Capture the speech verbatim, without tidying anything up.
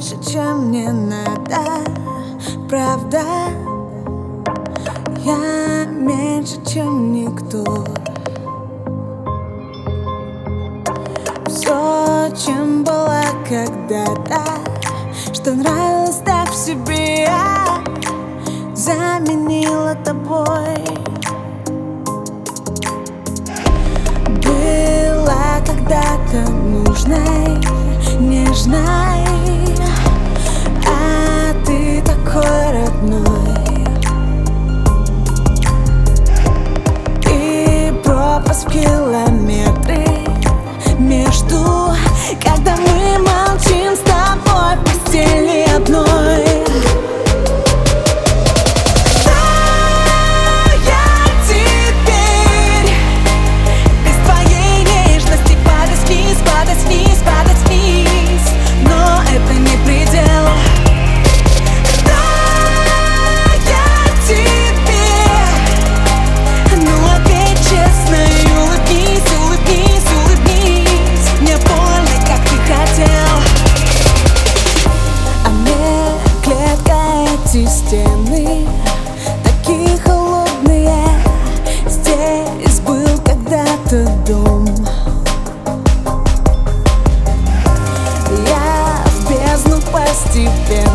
больше, чем мне надо, правда. Я меньше, чем никто. Все, чем была когда-то, что нравилось так в себе, я заменила тобой. Была когда-то нужной, нежной, а ты такой родной. И пропасть в километры между, когда мы молчим с тобой в постели одной. Стены такие холодные, здесь был когда-то дом. Я в бездну постепенно